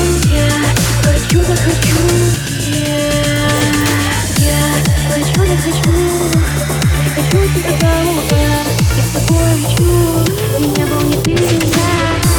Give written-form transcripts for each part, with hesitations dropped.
Я хочу, да хочу, я хочу, да хочу. Хочу тебя до утра, я с тобой лечу. Меня был не ты, я.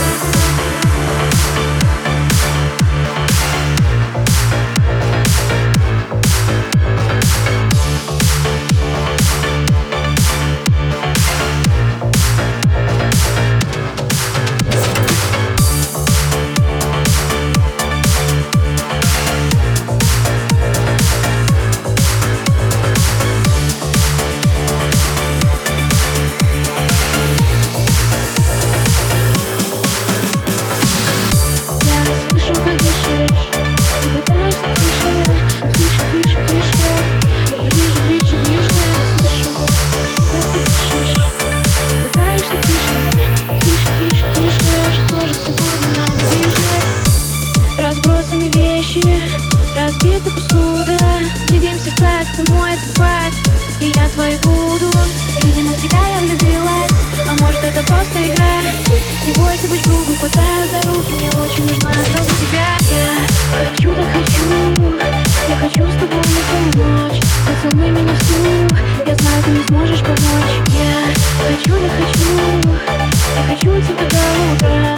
Разбита посуда, двигаемся в такт, ты мой спать, и я твой буду. Видимо, в тебя я влюбилась, а может это просто игра. Не бойся быть другом, хватаю за руки, мне очень нужна только тебя. Я хочу, да хочу, я хочу с тобой на всю ночь. Поцелуй меня вслух, я знаю, ты не сможешь помочь. Я хочу, да хочу, я хочу тебя до утра.